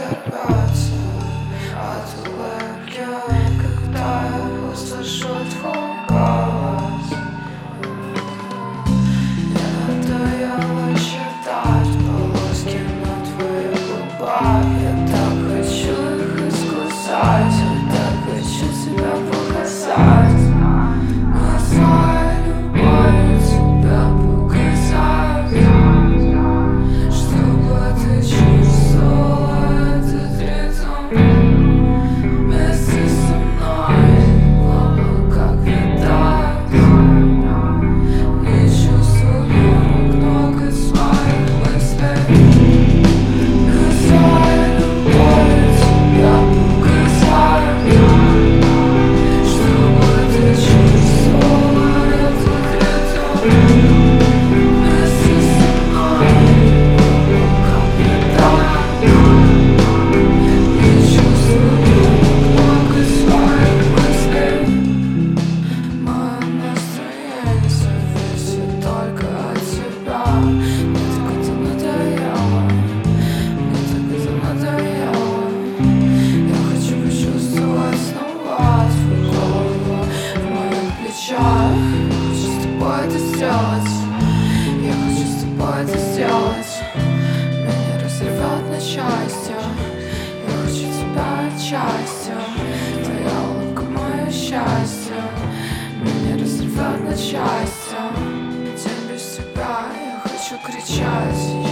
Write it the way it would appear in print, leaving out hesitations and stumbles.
оторваться от улыбки, когда я услышу твой голос. Мне надоело считать полоски на твоих губах. Я так хочу их искусать, я так хочу тебя показать. Моя любовь тебя показать, чтобы ты чувствовала этот ритм вместе со мной. Глупо, как летать, не чувствую много своих мыслей. Моя любовь тебя показать, чтобы ты чувствовала этот ритм вместе со мной. Как летать, не чувствую много своих мыслей. Мое настроение зависит только от тебя. Мне так это надоело, мне так это надоело. Я хочу почувствовать снова твою голову в моих плечах. Я хочу с тобой это сделать, я хочу с тобой это сделать. Меня разрывает на части, я хочу тебя отчасти. Твоя улыбка мое счастье, меня разрывает на части. День без тебя, я хочу кричать.